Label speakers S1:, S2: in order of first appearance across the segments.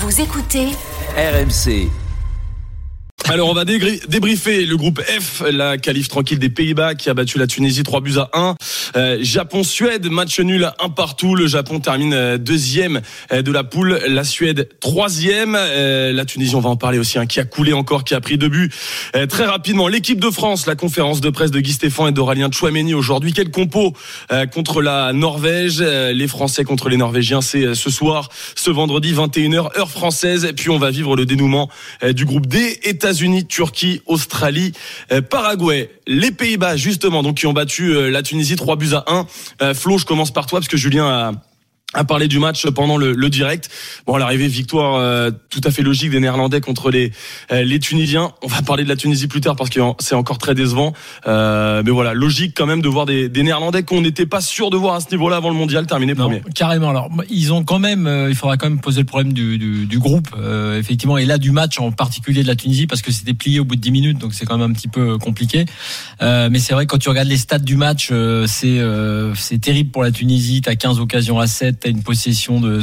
S1: Vous écoutez
S2: RMC.
S3: Alors on va débriefer le groupe F, la qualif tranquille des Pays-Bas qui a battu la Tunisie 3-1. Japon-Suède, match nul 1-1. Le Japon termine deuxième de la poule, la Suède troisième. La Tunisie, on va en parler aussi, qui a coulé encore, qui a pris 2 buts très rapidement. L'équipe de France, la conférence de presse de Guy Stéphane et d'Aurélien Tchouaméni aujourd'hui. Quel compo contre la Norvège, les Français contre les Norvégiens, c'est ce soir, ce vendredi 21h heure française. Et puis on va vivre le dénouement du groupe D, États-Unis, Turquie, Australie, Paraguay, les Pays-Bas justement, donc qui ont battu la Tunisie 3-1. Flo, je commence par toi parce que Julien a parlé du match pendant le direct. Bon, à l'arrivée, victoire tout à fait logique des Néerlandais contre les Tunisiens. On va parler de la Tunisie plus tard parce que c'est encore très décevant. Mais voilà, logique quand même de voir des Néerlandais qu'on n'était pas sûr de voir à ce niveau-là avant le mondial terminer premier.
S4: Carrément. Alors, ils ont quand même, il faudra quand même poser le problème du groupe, effectivement, et là du match en particulier de la Tunisie parce que c'était plié au bout de 10 minutes, donc c'est quand même un petit peu compliqué. Mais c'est vrai que quand tu regardes les stats du match, c'est terrible pour la Tunisie. T'as 15 occasions à 7. T'as une possession de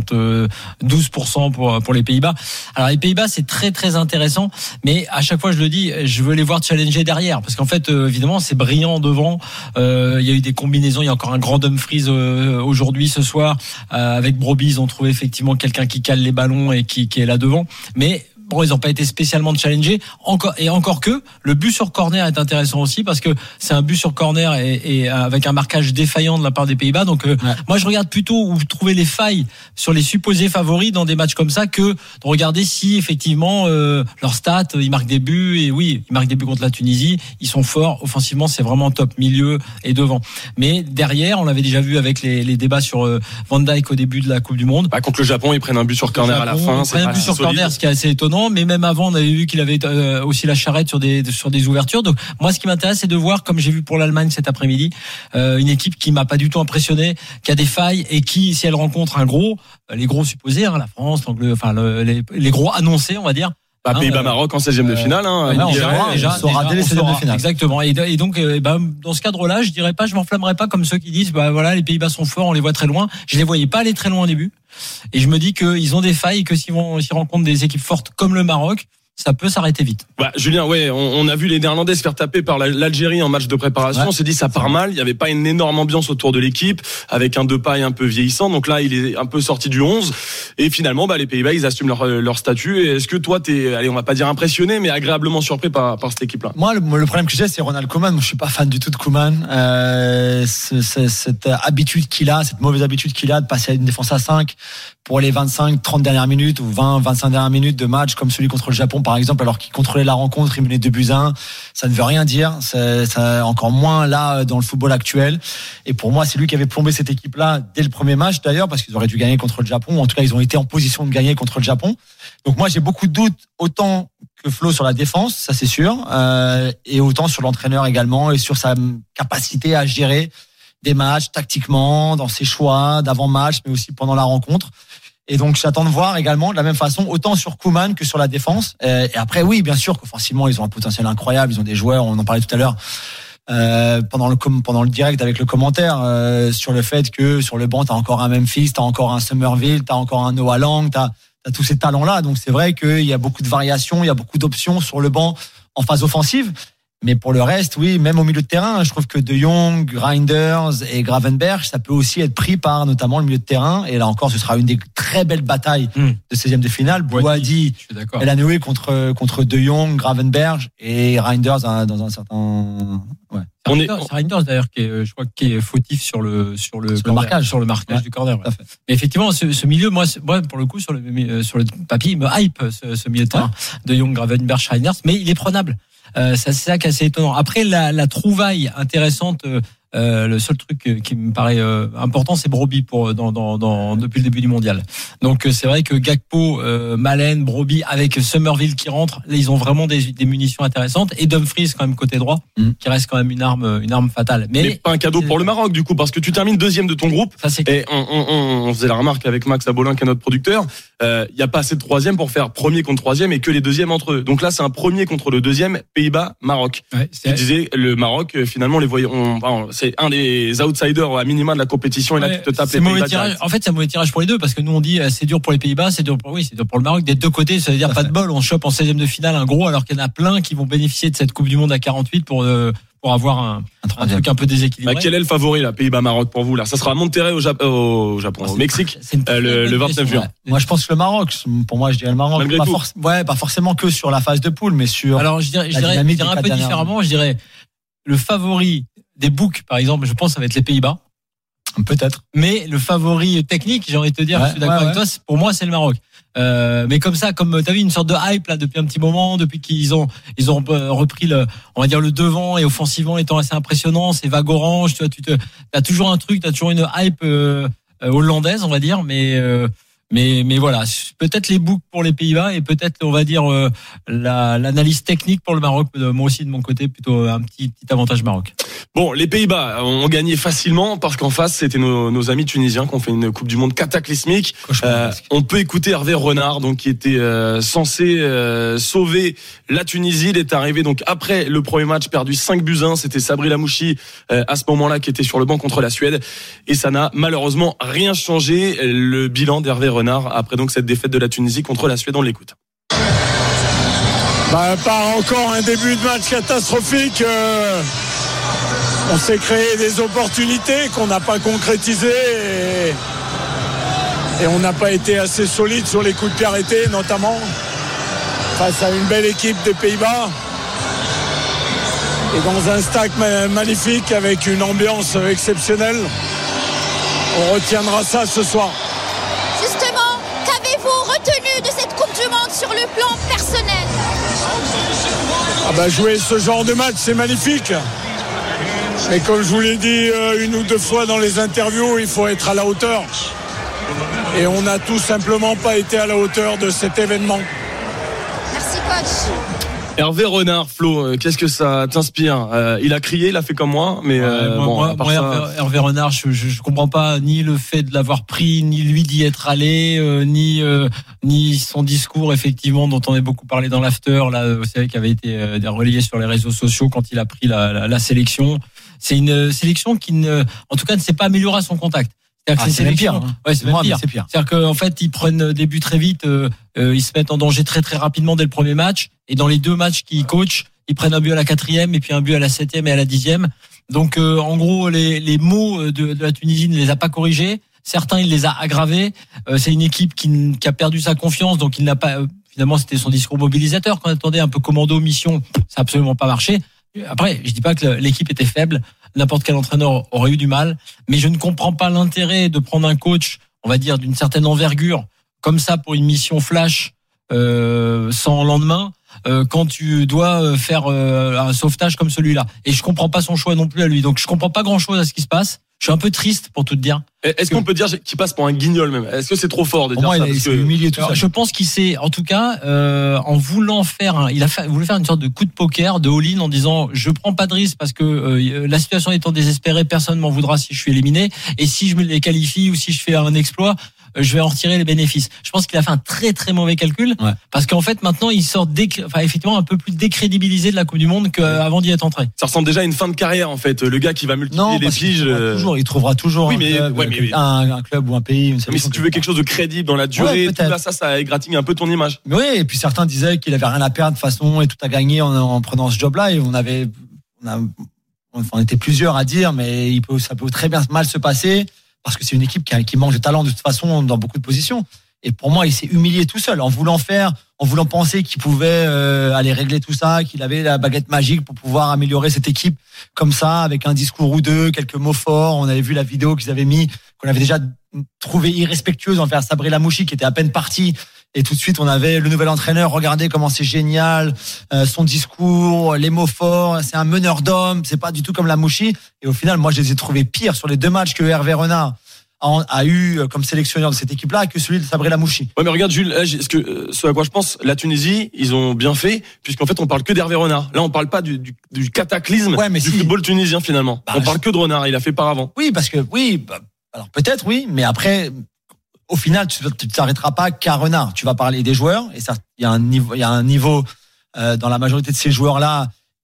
S4: 72% pour les Pays-Bas. Alors les Pays-Bas, c'est très très intéressant, mais à chaque fois je le dis, je veux les voir challenger derrière, parce qu'en fait évidemment c'est brillant devant. Il y a eu des combinaisons, il y a encore un grand Dumfries aujourd'hui ce soir avec Brobbey. Ils ont trouvé effectivement quelqu'un qui cale les ballons et qui est là devant, mais bon, ils n'ont pas été spécialement challengés. Encore que le but sur corner est intéressant aussi parce que c'est un but sur corner et avec un marquage défaillant de la part des Pays-Bas. Donc moi je regarde plutôt où trouver les failles sur les supposés favoris dans des matchs comme ça que de regarder si effectivement leurs stats, ils marquent des buts. Et oui, ils marquent des buts contre la Tunisie. Ils sont forts offensivement, c'est vraiment top, milieu et devant. Mais derrière, on l'avait déjà vu avec les débats sur Van Dijk au début de la Coupe du Monde.
S3: Contre le Japon, ils prennent un but sur corner à la fin.
S4: Ils prennent un but sur corner, ce qui est assez étonnant. Mais même avant, on avait vu qu'il avait aussi la charrette sur des ouvertures. Donc moi, ce qui m'intéresse, c'est de voir, comme j'ai vu pour l'Allemagne cet après-midi, une équipe qui m'a pas du tout impressionné, qui a des failles et qui, si elle rencontre un gros, les gros supposés, la France, les gros annoncés, on va dire.
S3: Pays-Bas-Maroc en 16e de finale.
S4: Déjà, saura dès les 16e de finale. Exactement. Et donc, dans ce cadre-là, je dirais pas, je m'enflammerais pas comme ceux qui disent, voilà, les Pays-Bas sont forts, on les voit très loin. Je les voyais pas aller très loin au début. Et je me dis qu'ils ont des failles et que s'ils rencontrent des équipes fortes comme le Maroc, ça peut s'arrêter vite.
S3: Julien, on a vu les Néerlandais se faire taper par l'Algérie en match de préparation. On s'est dit ça part mal. Il n'y avait pas une énorme ambiance autour de l'équipe avec un Depay un peu vieillissant. Donc là, il est un peu sorti du 11. Et finalement, les Pays-Bas, ils assument leur statut. Et est-ce que toi, on va pas dire impressionné, mais agréablement surpris par cette équipe-là?
S5: Moi, le problème que j'ai, c'est Ronald Koeman. Moi, je suis pas fan du tout de Koeman. Cette habitude qu'il a, cette mauvaise habitude qu'il a de passer à une défense à 5 pour les 25-30 dernières minutes ou 20-25 dernières minutes de match comme celui contre le Japon par exemple, alors qu'il contrôlait la rencontre, il menait 2-1, ça ne veut rien dire, ça encore moins là dans le football actuel. Et pour moi, c'est lui qui avait plombé cette équipe-là dès le premier match d'ailleurs, parce qu'ils auraient dû gagner contre le Japon, en tout cas ils ont été en position de gagner contre le Japon. Donc moi j'ai beaucoup de doutes, autant que Flo sur la défense, ça c'est sûr, et autant sur l'entraîneur également et sur sa capacité à gérer des matchs tactiquement, dans ses choix d'avant-match, mais aussi pendant la rencontre. Et donc, j'attends de voir également de la même façon, autant sur Koeman que sur la défense. Et après, oui, bien sûr qu'offensivement, ils ont un potentiel incroyable. Ils ont des joueurs, on en parlait tout à l'heure, pendant le direct avec le commentaire, sur le fait que sur le banc, t'as encore un Memphis, t'as encore un Summerville, t'as encore un Noah Lang, t'as tous ces talents-là. Donc, c'est vrai qu'il y a beaucoup de variations, il y a beaucoup d'options sur le banc en phase offensive. Mais pour le reste, oui, même au milieu de terrain, je trouve que De Jong, Reinders et Gravenberch, ça peut aussi être pris par notamment le milieu de terrain. Et là encore, ce sera une des très belles batailles de 16e de finale. Bouhaddi, El Anoui contre De Jong, Gravenberch et Reinders dans un certain... Ouais.
S4: C'est Reinders d'ailleurs je crois qui est fautif sur le marquage du corner. Ouais. Mais effectivement, ce milieu, moi pour le coup sur le papier, il me hype ce milieu de terrain De Jong, Gravenberch, Reinders, mais il est prenable. C'est ça qui est assez étonnant. Après, la trouvaille intéressante, le seul truc qui me paraît important, c'est Brobbey depuis le début du mondial. Donc c'est vrai que Gakpo, Malen, Brobbey avec Summerville qui rentre, là, ils ont vraiment des munitions intéressantes, et Dumfries quand même côté droit, qui reste quand même une arme fatale. Mais
S3: pas un cadeau pour le Maroc du coup, parce que tu termines deuxième de ton groupe.
S4: Ça, c'est
S3: et on faisait la remarque avec Max Abolin, qui est notre producteur. Il y a pas assez de troisième pour faire premier contre troisième et que les deuxièmes entre eux. Donc là, c'est un premier contre le deuxième, Pays-Bas, Maroc. Ouais, tu disais le Maroc, finalement, les voyons. c'est un des outsiders à minima de la compétition et là tu te tapes les
S4: Pays-Bas direct. En fait, c'est un mauvais tirage pour les deux parce que nous on dit c'est dur pour les Pays-Bas, c'est dur pour le Maroc des deux côtés, ça veut dire pas de bol, on chope en 16e de finale un gros alors qu'il y en a plein qui vont bénéficier de cette Coupe du monde à 48 pour avoir un truc un peu déséquilibré.
S3: Quel est le favori là, Pays-Bas-Maroc pour vous là? Ça sera à Monterrey au Japon, au Mexique, le 29 juin.
S5: Moi je pense que le Maroc, pour moi je dirais le Maroc. Pas forcément que sur la phase de poule, mais sur.
S4: Alors je dirais un peu différemment, je dirais le favori des books par exemple, je pense que ça va être les Pays-Bas.
S5: Peut-être.
S4: Mais le favori technique, j'ai envie de te dire, je suis d'accord avec toi, pour moi c'est le Maroc. Mais comme ça, comme t'as vu une sorte de hype là depuis un petit moment, depuis qu'ils ont repris on va dire le devant et offensivement étant assez impressionnant, c'est vague orange, tu vois, t'as toujours un truc, t'as toujours une hype hollandaise, on va dire, mais voilà, peut-être les books pour les Pays-Bas et peut-être on va dire l'analyse technique pour le Maroc. Moi aussi de mon côté plutôt un petit avantage Maroc.
S3: Bon, les Pays-Bas ont gagné facilement parce qu'en face c'était nos amis tunisiens qui ont fait une Coupe du Monde cataclysmique. On peut écouter Hervé Renard donc qui était censé sauver la Tunisie. Il est arrivé donc après le premier match perdu 5-1. C'était Sabri Lamouchi à ce moment-là qui était sur le banc contre la Suède et ça n'a malheureusement rien changé. Le bilan d'Hervé Renard après donc cette défaite de la Tunisie contre la Suède, on l'écoute.
S1: Par encore un début de match catastrophique. On s'est créé des opportunités qu'on n'a pas concrétisées et on n'a pas été assez solide sur les coups de pied arrêtés, notamment face à une belle équipe des Pays-Bas et dans un stack magnifique avec une ambiance exceptionnelle. On retiendra ça ce soir.
S2: Justement, qu'avez-vous retenu de cette Coupe du Monde sur le plan personnel?
S1: Jouer ce genre de match, c'est magnifique. Mais comme je vous l'ai dit une ou deux fois dans les interviews, il faut être à la hauteur. Et on n'a tout simplement pas été à la hauteur de cet événement.
S2: Merci coach.
S3: Hervé Renard, Flo, qu'est-ce que ça t'inspire? Il a crié, il a fait comme moi, mais
S4: Hervé Renard, je comprends pas ni le fait de l'avoir pris, ni lui d'y être allé, ni son discours effectivement dont on a beaucoup parlé dans l'after là, vous savez, qui avait été relayé sur les réseaux sociaux quand il a pris la sélection. C'est une sélection qui en tout cas ne s'est pas améliorée à son contact.
S5: C'est même pire.
S4: Ouais, c'est même pire. C'est-à-dire qu'en fait, ils prennent des buts très vite, ils se mettent en danger très très rapidement dès le premier match. Et dans les deux matchs qu'ils coachent, ils prennent un but à la 4e et puis un but à la 7e et à la 10e. Donc, en gros, les mots de la Tunisie ne les a pas corrigés. Certains, il les a aggravés. C'est une équipe qui a perdu sa confiance, donc il n'a pas. Finalement, c'était son discours mobilisateur qu'on attendait, un peu commando mission. Ça n'a absolument pas marché. Après, je dis pas que l'équipe était faible. N'importe quel entraîneur aurait eu du mal, mais je ne comprends pas l'intérêt de prendre un coach, on va dire d'une certaine envergure, comme ça pour une mission flash sans lendemain, quand tu dois faire un sauvetage comme celui-là. Et je comprends pas son choix non plus à lui. Donc je comprends pas grand-chose à ce qui se passe. Je suis un peu triste pour tout te dire.
S3: Est-ce qu'on peut dire qu'il passe pour un guignol même? Est-ce que c'est trop fort de dire ça?
S5: Il s'est humilié tout ça.
S4: Je pense qu'il s'est, en tout cas, en voulant faire, il voulu faire une sorte de coup de poker, de all-in, en disant je prends pas de risque parce que la situation étant désespérée, personne m'en voudra si je suis éliminé. Et si je me les qualifie ou si je fais un exploit, je vais en retirer les bénéfices. Je pense qu'il a fait un très très mauvais calcul parce qu'en fait maintenant il sort effectivement un peu plus décrédibilisé de la Coupe du Monde qu'avant d'y être entré.
S3: Ça ressemble déjà à une fin de carrière en fait. Le gars qui va multiplier les piges.
S5: Il trouvera toujours un club ou un pays.
S3: Mais si tu veux quelque chose de crédible dans la durée, tout là, ça égratigne un peu ton image.
S5: Oui, et puis certains disaient qu'il avait rien à perdre de toute façon et tout à gagner en prenant ce job-là. Et on était plusieurs à dire, mais ça peut très bien mal se passer. Parce que c'est une équipe qui manque de talent de toute façon dans beaucoup de positions. Et pour moi, il s'est humilié tout seul en voulant penser qu'il pouvait aller régler tout ça, qu'il avait la baguette magique pour pouvoir améliorer cette équipe comme ça, avec un discours ou deux, quelques mots forts. On avait vu la vidéo qu'ils avaient mis, qu'on avait déjà trouvé irrespectueuse envers Sabri Lamouchi, qui était à peine parti. Et tout de suite, on avait le nouvel entraîneur. Regardez comment c'est génial, son discours, les mots forts. C'est un meneur d'hommes. C'est pas du tout comme Lamouchi. Et au final, moi, je les ai trouvés pires sur les deux matchs que Hervé Renard a eu comme sélectionneur de cette équipe-là que celui de Sabri Lamouchi.
S3: Ouais, mais regarde, Jules, ce à quoi je pense, la Tunisie, ils ont bien fait, puisqu'en fait, on parle que d'Hervé Renard. Là, on parle pas du cataclysme du football tunisien, finalement. On parle que de Renard. Il a fait par avant.
S5: Oui, parce que, alors peut-être, mais après, au final, tu ne t'arrêteras pas qu'à Renard. Tu vas parler des joueurs, et ça, il y a un niveau dans la majorité de ces joueurs-là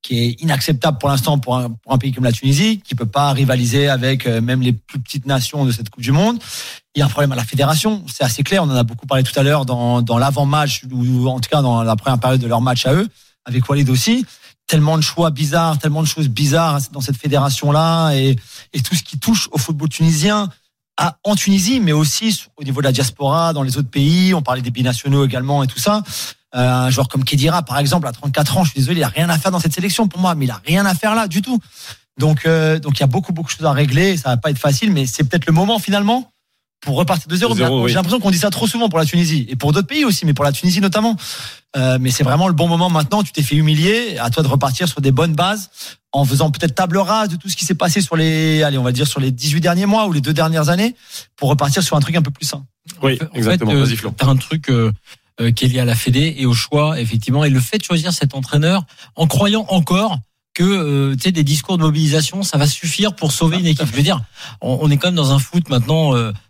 S5: qui est inacceptable pour l'instant pour un pays comme la Tunisie, qui peut pas rivaliser avec même les plus petites nations de cette Coupe du Monde. Il y a un problème à la fédération, c'est assez clair. On en a beaucoup parlé tout à l'heure dans l'avant-match, ou en tout cas dans la première période de leur match à eux, avec Walid aussi. Tellement de choix bizarres, tellement de choses bizarres dans cette fédération-là, et tout ce qui touche au football tunisien, en Tunisie, mais aussi au niveau de la diaspora, dans les autres pays. On parlait des binationaux également et tout ça. Un joueur comme Khedira, par exemple, à 34 ans, je suis désolé, il a rien à faire dans cette sélection pour moi, mais il a rien à faire là du tout. Donc il y a beaucoup de choses à régler. Ça va pas être facile, mais c'est peut-être le moment finalement pour repartir de zéro.
S3: Oui.
S5: J'ai l'impression qu'on dit ça trop souvent pour la Tunisie et pour d'autres pays aussi, mais pour la Tunisie notamment. Mais c'est vraiment le bon moment maintenant. Tu t'es fait humilier, à toi de repartir sur des bonnes bases, en faisant peut-être table rase de tout ce qui s'est passé sur les 18 derniers mois ou les 2 dernières années, pour repartir sur un truc un peu plus sain.
S3: Oui, exactement.
S4: En fait,
S3: vas-y, Flo.
S4: t'as un truc qui est lié à la Fédé et au choix, effectivement, et le fait de choisir cet entraîneur en croyant encore que des discours de mobilisation, ça va suffire pour sauver une équipe. Je veux dire, on est quand même dans un foot maintenant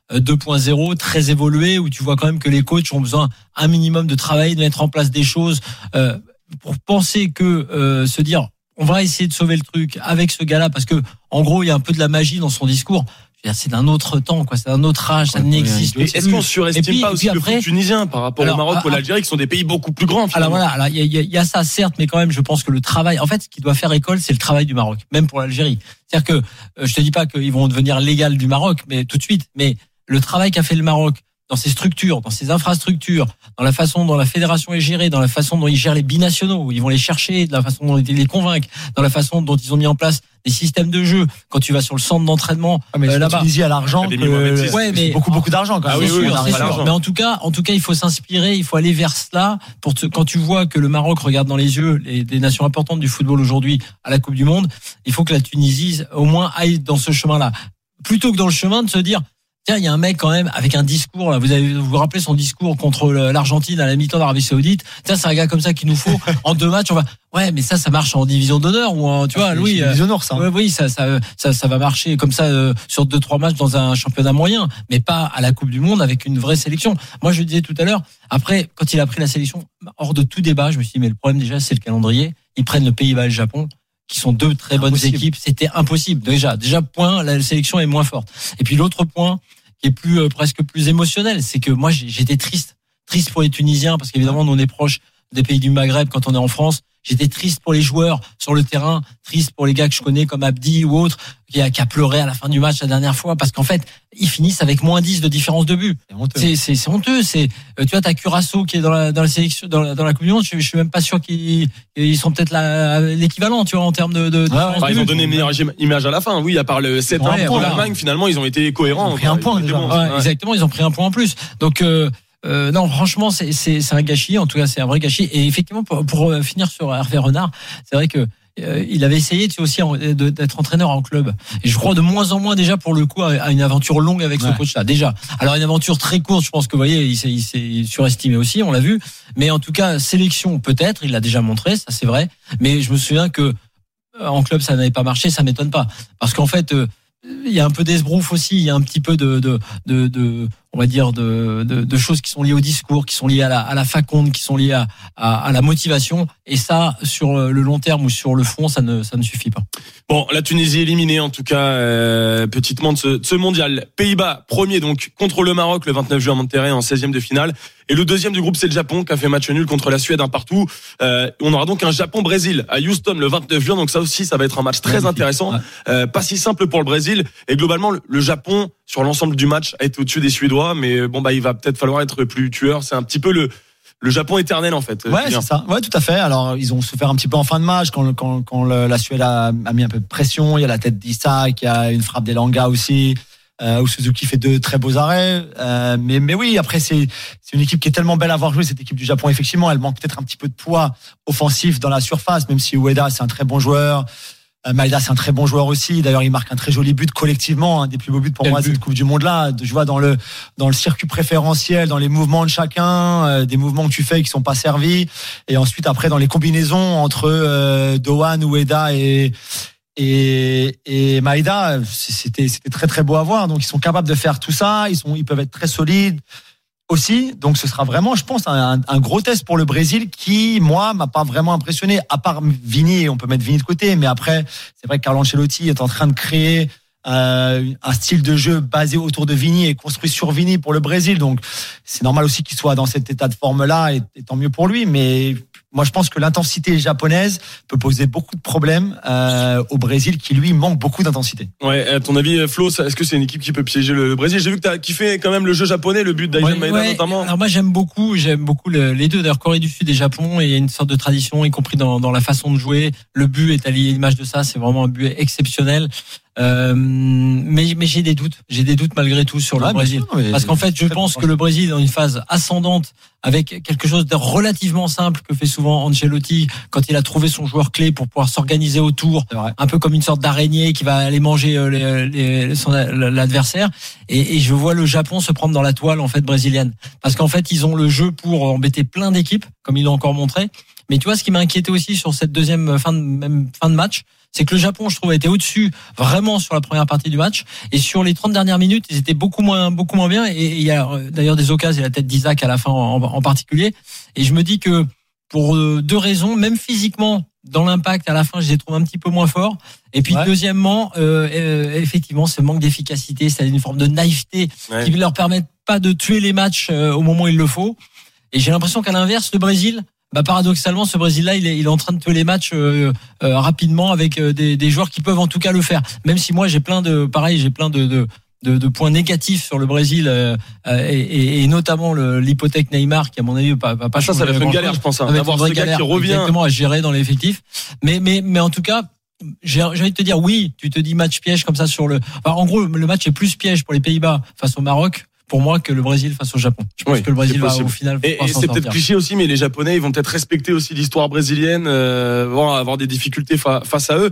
S4: 2.0 très évolué, où tu vois quand même que les coachs ont besoin un minimum de travail, de mettre en place des choses pour penser que se dire on va essayer de sauver le truc avec ce gars-là, parce que en gros il y a un peu de la magie dans son discours. C'est d'un autre temps, quoi. C'est d'un autre âge, ça n'existe plus.
S3: Est-ce qu'on surestime pas aussi le foot tunisien par rapport au Maroc ou l'Algérie, qui sont des pays beaucoup plus grands, finalement?
S4: Alors voilà, il y a ça, certes, mais quand même, je pense que le travail, en fait, ce qui doit faire école, c'est le travail du Maroc, même pour l'Algérie. C'est-à-dire que, je te dis pas qu'ils vont devenir légal du Maroc, mais tout de suite, mais le travail qu'a fait le Maroc dans ses structures, dans ses infrastructures, dans la façon dont la fédération est gérée, dans la façon dont ils gèrent les binationaux, où ils vont les chercher, de la façon dont ils les convainquent, dans la façon dont ils ont mis en place des systèmes de jeu. Quand tu vas sur le centre d'entraînement,
S5: mais
S4: là-bas,
S5: Tunisie à l'argent,
S4: mais
S5: c'est beaucoup d'argent quand même.
S4: C'est sûr. Mais en tout cas, il faut s'inspirer, il faut aller vers cela quand tu vois que le Maroc regarde dans les yeux des nations importantes du football aujourd'hui à la Coupe du Monde, il faut que la Tunisie au moins aille dans ce chemin-là, plutôt que dans le chemin de se dire tiens, il y a un mec quand même avec un discours là. Vous vous rappelez son discours contre l'Argentine à la mi-temps d'Arabie Saoudite. Tiens, c'est un gars comme ça qu'il nous faut en 2 matchs. On va. Ouais, mais ça marche en division d'honneur ou en, tu vois, Louis.
S5: Division d'honneur, ça.
S4: Oui, ça va marcher comme ça sur 2-3 matchs dans un championnat moyen, mais pas à la Coupe du Monde avec une vraie sélection. Moi, je le disais tout à l'heure. Après, quand il a pris la sélection, hors de tout débat, je me suis dit mais le problème déjà, c'est le calendrier. Ils prennent le Pays-Bas et le Japon, qui sont 2 très bonnes équipes. C'était impossible. Déjà point, la sélection est moins forte. Et puis l'autre point, qui est presque plus émotionnel, c'est que moi j'étais triste pour les Tunisiens, parce qu'évidemment nous on est proche des pays du Maghreb quand on est en France. J'étais triste pour les joueurs sur le terrain, triste pour les gars que je connais comme Abdi ou autres, qui a pleuré à la fin du match la dernière fois, parce qu'en fait ils finissent avec -10 de différence de but. C'est honteux. Tu vois, t'as Curaçao qui est dans la sélection, dans la Coupe du Monde. Je suis même pas sûr qu'ils sont peut-être l'équivalent, tu vois, en termes de
S3: ils ont donné une meilleure image à la fin. Oui, à part le 7-1 pour l'Allemagne, finalement ils ont été cohérents.
S5: Ils ont pris un point déjà.
S4: Ouais. Exactement, ils ont pris un point en plus. Donc non, franchement, c'est un gâchis. En tout cas, c'est un vrai gâchis. Et effectivement, pour finir sur Hervé Renard, c'est vrai que il avait essayé, tu sais, aussi d'être entraîneur en club. Et je crois de moins en moins déjà pour le coup à une aventure longue avec ce coach-là. Déjà. Alors une aventure très courte, je pense que vous voyez, il s'est surestimé aussi, on l'a vu. Mais en tout cas, sélection peut-être, il l'a déjà montré, ça c'est vrai. Mais je me souviens que en club ça n'avait pas marché, ça m'étonne pas, parce qu'en fait il y a un peu d'esbrouf aussi, il y a un petit peu de on va dire de choses qui sont liées au discours, qui sont liées à la faconde, qui sont liées à la motivation, et ça sur le long terme ou sur le fond ça ne suffit pas.
S3: Bon, la Tunisie éliminée en tout cas petitement de ce mondial. Pays-Bas premier donc contre le Maroc le 29 juin à Monterrey en 16e de finale, et le deuxième du groupe c'est le Japon qui a fait match nul contre la Suède 1-1. On aura donc un Japon-Brésil à Houston le 29 juin, donc ça aussi ça va être un match très intéressant. Pas si simple pour le Brésil, et globalement le Japon sur l'ensemble du match a été au-dessus des Suédois, mais bon il va peut-être falloir être plus tueur. C'est un petit peu le Japon éternel en fait.
S5: Ouais, c'est ça. Ouais, tout à fait. Alors ils ont souffert un petit peu en fin de match quand la Suède a mis un peu de pression. Il y a la tête d'Isak, il y a une frappe d'Elanga aussi, où Suzuki fait 2 très beaux arrêts. Mais oui, après c'est une équipe qui est tellement belle à voir jouer, cette équipe du Japon. Effectivement, elle manque peut-être un petit peu de poids offensif dans la surface, même si Ueda c'est un très bon joueur. Maïda c'est un très bon joueur aussi. D'ailleurs, il marque un très joli but collectivement, un des plus beaux buts pour moi de cette Coupe du Monde là. Je vois dans le circuit préférentiel, dans les mouvements de chacun, des mouvements que tu fais qui sont pas servis, et ensuite après dans les combinaisons entre Doan, Ueda et Maïda, c'était très très beau à voir. Donc ils sont capables de faire tout ça, ils peuvent être très solides. aussi, donc ce sera vraiment, je pense, un gros test pour le Brésil qui, moi, m'a pas vraiment impressionné, à part Vini, on peut mettre Vini de côté, mais après, c'est vrai que Carlo Ancelotti est en train de créer un style de jeu basé autour de Vini et construit sur Vini pour le Brésil, donc c'est normal aussi qu'il soit dans cet état de forme-là, et tant mieux pour lui, mais moi je pense que l'intensité japonaise peut poser beaucoup de problèmes au Brésil qui lui manque beaucoup d'intensité.
S3: Ouais, à ton avis, Flo, est-ce que c'est une équipe qui peut piéger le Brésil? J'ai vu que tu as kiffé quand même le jeu japonais, le but d'Aizen Maeda notamment.
S4: Alors moi j'aime beaucoup les deux, d'ailleurs Corée du Sud et Japon, et il y a une sorte de tradition, y compris dans la façon de jouer. Le but est à l'image de ça, c'est vraiment un but exceptionnel. Mais j'ai des doutes malgré tout sur le Brésil, parce qu'en fait je pense que le Brésil est dans une phase ascendante avec quelque chose de relativement simple que fait souvent Ancelotti quand il a trouvé son joueur clé pour pouvoir s'organiser autour, un peu comme une sorte d'araignée qui va aller manger l'adversaire, et je vois le Japon se prendre dans la toile en fait brésilienne, parce qu'en fait ils ont le jeu pour embêter plein d'équipes comme ils l'ont encore montré. Mais tu vois, ce qui m'a inquiété aussi sur cette deuxième fin de match, c'est que le Japon, je trouve, était au-dessus vraiment sur la première partie du match, et sur les 30 dernières minutes, ils étaient beaucoup moins bien, et il y a d'ailleurs des occasions, et la tête d'Isaac à la fin en particulier, et je me dis que pour deux raisons, même physiquement, dans l'impact, à la fin, je les trouve un petit peu moins forts, et puis deuxièmement, effectivement, ce manque d'efficacité, c'est une forme de naïveté qui ne leur permet pas de tuer les matchs au moment où il le faut, et j'ai l'impression qu'à l'inverse, le Brésil, paradoxalement, ce Brésil-là, il est en train de tuer les matchs rapidement avec des joueurs qui peuvent en tout cas le faire. Même si moi, j'ai plein de points négatifs sur le Brésil, et notamment l'hypothèque Neymar, qui à mon avis pas
S3: ça va être une galère, je pense, d'avoir ce gars qui revient
S4: exactement à gérer dans l'effectif. Mais en tout cas, j'ai envie de te dire, oui, tu te dis match piège comme ça en gros, le match est plus piège pour les Pays-Bas face au Maroc, pour moi, que le Brésil face au Japon. Je pense que le Brésil va au final.
S3: Et c'est peut-être cliché aussi, mais les Japonais, ils vont peut-être respecter aussi l'histoire brésilienne, vont avoir des difficultés face à eux.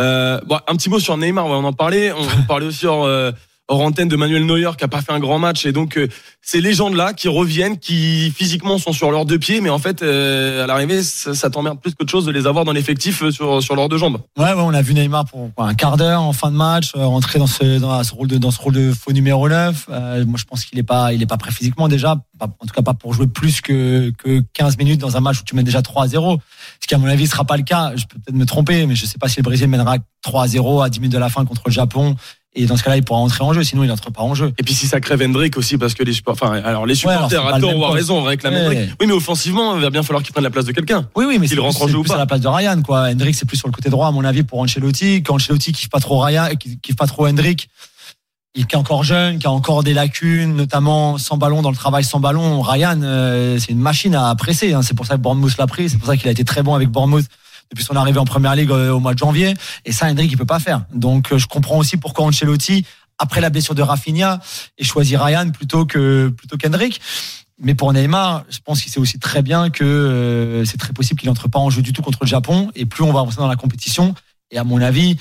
S3: Un petit mot sur Neymar, on en parlait. On parlait aussi hors antenne de Manuel Neuer qui a pas fait un grand match, et donc ces légendes-là qui reviennent, qui physiquement sont sur leurs deux pieds, mais en fait à l'arrivée ça t'emmerde plus qu'autre chose de les avoir dans l'effectif sur leurs deux jambes.
S5: Ouais, on a vu Neymar pour un quart d'heure en fin de match rentrer dans ce rôle de faux numéro 9. Moi je pense qu'il est pas prêt physiquement déjà, en tout cas pas pour jouer plus que 15 minutes dans un match où tu mènes déjà 3-0. Ce qui à mon avis sera pas le cas. Je peux peut-être me tromper, mais je sais pas si le Brésil mènera 3-0 à 10 minutes de la fin contre le Japon. Et dans ce cas-là, il pourra entrer en jeu, sinon il n'entre pas en jeu.
S3: Et puis si ça crève Hendrick aussi, parce que les supporters à tort ou à raison réclament Hendrick. Oui, mais offensivement, il va bien falloir qu'il prenne la place de quelqu'un.
S5: Oui, mais
S3: s'il rentre en jeu ou pas.
S5: C'est à la place de Ryan, quoi. Hendrick, c'est plus sur le côté droit, à mon avis, pour Ancelotti. Quand Ancelotti kiffe pas trop Hendrick, il est encore jeune, qui a encore des lacunes, notamment sans ballon, dans le travail sans ballon. Ryan, c'est une machine à presser, hein. C'est pour ça que Bournemouth l'a pris. C'est pour ça qu'il a été très bon avec Bournemouth depuis son arrivée en première ligue au mois de janvier. Et ça, Hendrick, il peut pas faire. Donc, je comprends aussi pourquoi Ancelotti, après la blessure de Rafinha, ait choisi Ryan plutôt qu'Hendrick. Mais pour Neymar, je pense qu'il sait aussi très bien que c'est très possible qu'il n'entre pas en jeu du tout contre le Japon. Et plus on va avancer dans la compétition, et à mon avis,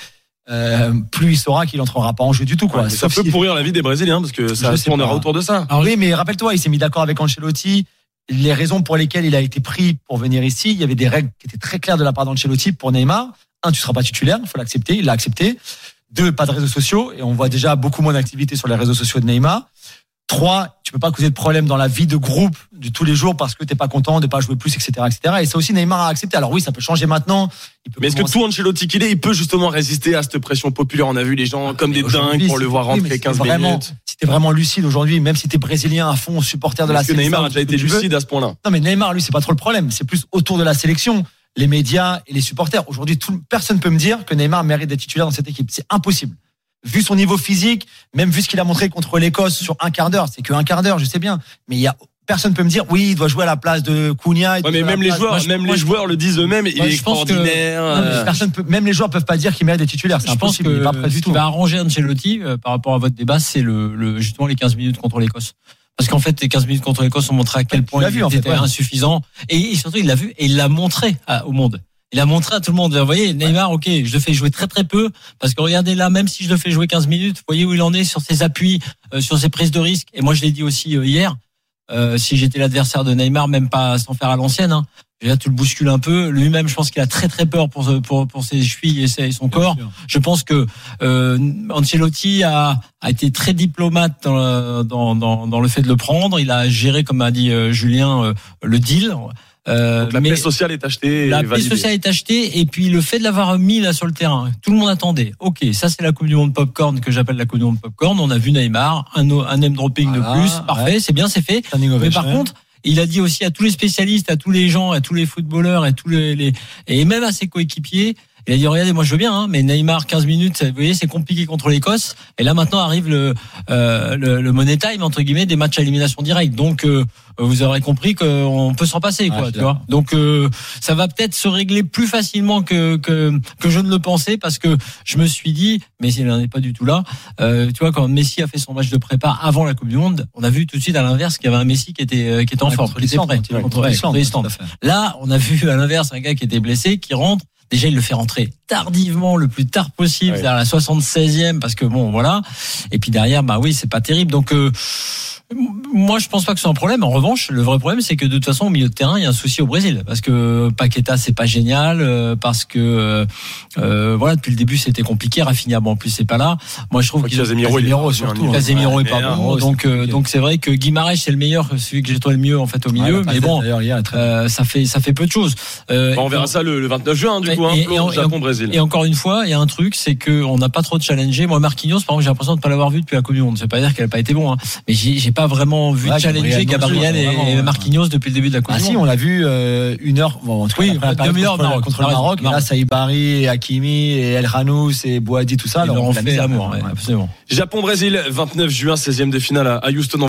S5: plus il saura qu'il n'entrera pas en jeu du tout, quoi.
S3: Ça peut pourrir la vie des Brésiliens, parce que ça tournera autour de ça.
S5: Alors oui, mais rappelle-toi, il s'est mis d'accord avec Ancelotti. Les raisons pour lesquelles il a été pris pour venir ici, il y avait des règles qui étaient très claires de la part d'Ancelotti pour Neymar. 1, tu seras pas titulaire, il faut l'accepter, il l'a accepté. 2, pas de réseaux sociaux, et on voit déjà beaucoup moins d'activité sur les réseaux sociaux de Neymar. 3, tu peux pas causer de problème dans la vie de groupe de tous les jours parce que t'es pas content de pas jouer plus, etc., etc. Et ça aussi, Neymar a accepté. Alors oui, ça peut changer maintenant.
S3: Mais est-ce que tout Ancelotti qu'il est, il peut justement résister à cette pression populaire? On a vu les gens comme des dingues pour le voir rentrer 15 minutes.
S5: Si t'es vraiment lucide aujourd'hui, même si t'es brésilien à fond, supporter de la sélection.
S3: Parce que Neymar a déjà été lucide à ce point-là.
S5: Non, mais Neymar, lui, c'est pas trop le problème. C'est plus autour de la sélection, les médias et les supporters. Aujourd'hui, personne peut me dire que Neymar mérite d'être titulaire dans cette équipe. C'est impossible. Vu son niveau physique, même vu ce qu'il a montré contre l'Écosse sur un quart d'heure, c'est que un quart d'heure, je sais bien, mais personne peut me dire oui, il doit jouer à la place de Cunha.
S3: Ouais, mais même les joueurs le disent eux-mêmes, il est extraordinaire.
S5: Même les joueurs peuvent pas dire qu'il mérite d'être titulaire. C'est impossible. Il est pas prêt du tout.
S4: Ce qui va arranger Ancelotti par rapport à votre débat, c'est justement les 15 minutes contre l'Écosse. Parce qu'en fait, les 15 minutes contre l'Écosse ont montré à quel point il était insuffisant. Et surtout, il l'a vu et il l'a montré au monde. Il a montré à tout le monde. Vous voyez, Neymar, ok, je le fais jouer très très peu, parce que regardez là, même si je le fais jouer 15 minutes, vous voyez où il en est sur ses appuis, sur ses prises de risque. Et moi, je l'ai dit aussi hier, si j'étais l'adversaire de Neymar, même pas sans faire à l'ancienne, Déjà, tu le bouscules un peu. Lui-même, je pense qu'il a très très peur pour ses chevilles et son corps. Je pense que Ancelotti a été très diplomate dans le fait de le prendre. Il a géré, comme a dit Julien, le deal.
S3: Donc la paix sociale est achetée.
S4: La paix sociale est achetée, et puis le fait de l'avoir mis là sur le terrain, tout le monde attendait. Ok, ça c'est la Coupe du Monde Popcorn que j'appelle la Coupe du Monde Popcorn. On a vu Neymar, un name dropping de plus, parfait, c'est bien, c'est fait. Mais par contre, il a dit aussi à tous les spécialistes, à tous les gens, à tous les footballeurs, et et même à ses coéquipiers. Il a dit, regardez, moi je veux bien, mais Neymar 15 minutes, vous voyez, c'est compliqué contre l'Écosse. Et là maintenant arrive le money time entre guillemets des matchs à élimination directe. Donc vous aurez compris qu'on peut s'en passer, quoi, tu vois. Donc ça va peut-être se régler plus facilement que je ne le pensais, parce que je me suis dit, mais il n'en est pas du tout là. Tu vois, quand Messi a fait son match de prépa avant la Coupe du Monde, on a vu tout de suite à l'inverse qu'il y avait un Messi qui était en forme, qui était prêt contre l'Islande. Là, on a vu à l'inverse un gars qui était blessé, qui rentre. Déjà, il le fait rentrer tardivement, le plus tard possible, c'est à la 76e, parce que bon, voilà. Et puis derrière, bah oui, c'est pas terrible. Donc, moi, je pense pas que ce soit un problème. En revanche, le vrai problème, c'est que de toute façon, au milieu de terrain, il y a un souci au Brésil, parce que Paqueta, c'est pas génial, parce que voilà, depuis le début, c'était compliqué. Rafinha, bon, en plus, c'est pas là. Moi, je trouve
S3: Casemiro surtout.
S4: Casemiro est pas bon. Donc c'est vrai que Guimarães, c'est le meilleur, celui que j'ai trouvé le mieux en fait au milieu. Mais bon, ça fait peu de choses.
S3: On verra ça le 29 juin, du coup, Japon-Brésil.
S4: Et encore une fois, il y a un truc, c'est que on n'a pas trop challengé. Moi, Marquinhos, par exemple, j'ai l'impression de pas l'avoir vu depuis la Coupe du Monde. Ça veut pas dire qu'elle a pas été bon, hein. Mais j'ai pas vraiment vu challenger Gabriel et Marquinhos depuis le début de la Coupe du Monde.
S5: Si, on l'a vu une heure, bon, en tout cas, demi-heure contre le Maroc. Et là, Saïbari, Hakimi, et El Ranous et Bouhaddi, tout ça.
S4: Ils leur ont fait l'amour, absolument.
S3: Japon-Brésil, 29 juin, 16e de finale à Houston.